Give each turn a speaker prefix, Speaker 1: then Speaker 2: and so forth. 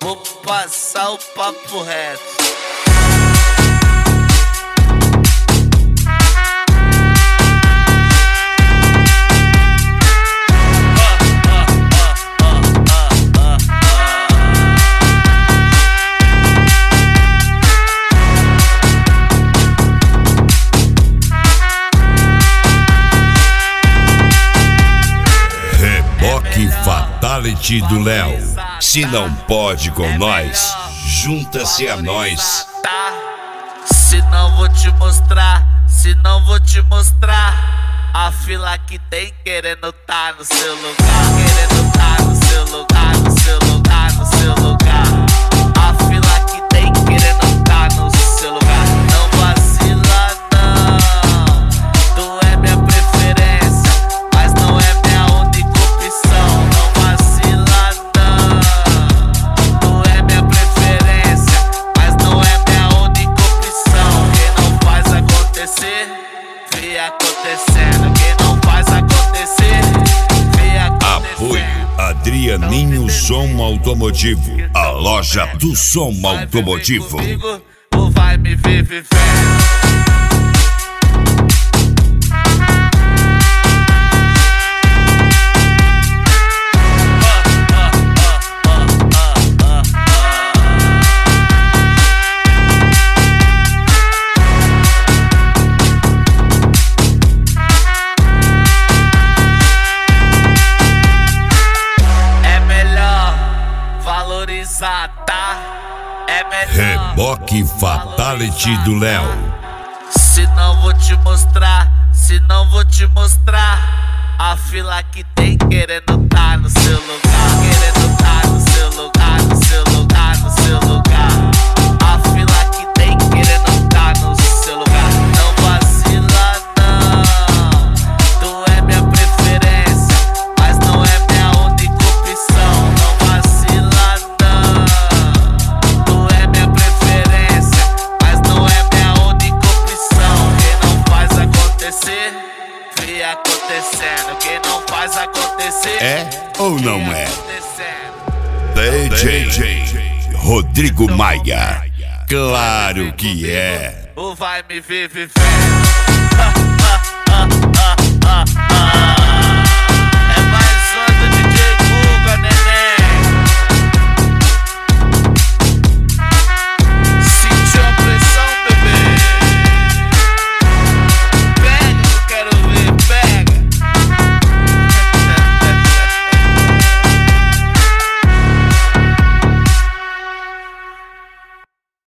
Speaker 1: Vou passar o papo reto.
Speaker 2: Reboque Fatality do Léo. Se não pode com nós, junta-se a nós.
Speaker 1: Se não vou te mostrar, se não vou te mostrar a fila que tem querendo tá no seu lugar, querendo tá no seu lugar, no seu lugar, no seu lugar. A fila que tem querendo tá no seu lugar. Não vacila não, tu é minha preferência, mas não é minha única opção. Não vacila não, tu é minha preferência, mas não é minha única opção. Quem não faz acontecer, vê acontecendo. Quem não faz acontecer, vê acontecendo.
Speaker 2: Apoio Adrianinho Som Automotivo, a loja do som automotivo.
Speaker 1: Comigo, ou vai me ver vivendo. Tá? É melhor.
Speaker 2: Reboque Fatality do Léo.
Speaker 1: Se não vou te mostrar, se não vou te mostrar a fila que tem querendo tá no seu lugar, querendo tá no seu lugar, no seu lugar, no seu lugar. A fila que tem querendo tá no seu lugar. Não vacila não, tu é minha preferência, mas não é minha única opção. Não vacila não, tu é minha preferência, mas não é minha única opção. Quem não faz acontecer, vê acontecendo. Quem não faz acontecer,
Speaker 2: É ou não é?
Speaker 1: acontecendo.
Speaker 2: DJ Rodrigo Maia. Claro que é.
Speaker 1: Ou vai me ver vivendo.